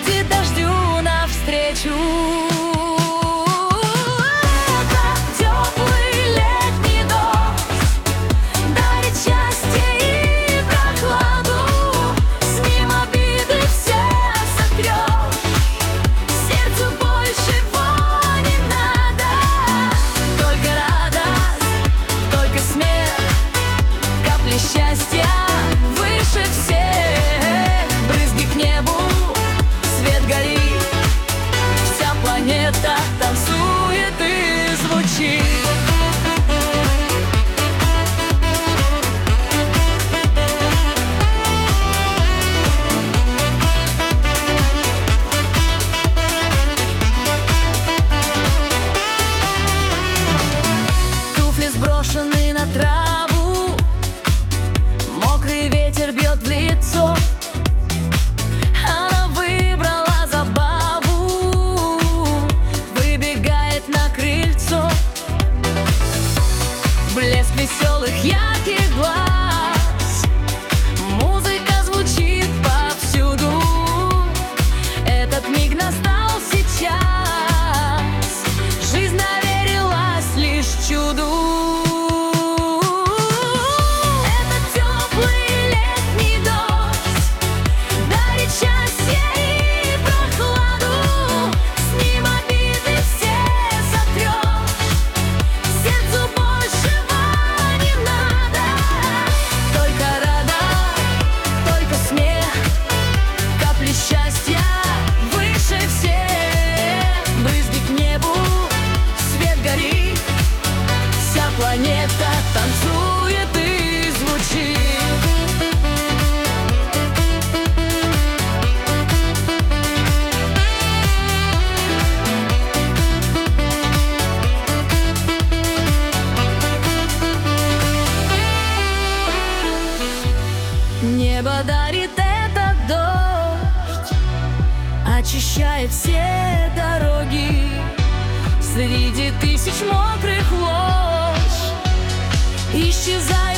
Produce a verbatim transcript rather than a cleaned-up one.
выйдет дождю навстречу. Счастья выше всех, брызги к небу, свет горит, вся планета танцует и звучит. Туфли сброшены на траву, мокрый ветер бьет в лицо. Она выбрала забаву, выбегает на крыльцо. Блеск веселых ярких глаз, музыка звучит повсюду. Этот миг настал сейчас, жизнь доверилась лишь чуду. Счастья выше всех, брызги к небу, свет горит, вся планета танцует и звучит. Небо дарит этот дождь, очищает все дороги. Среди тысяч мокрых лож исчезает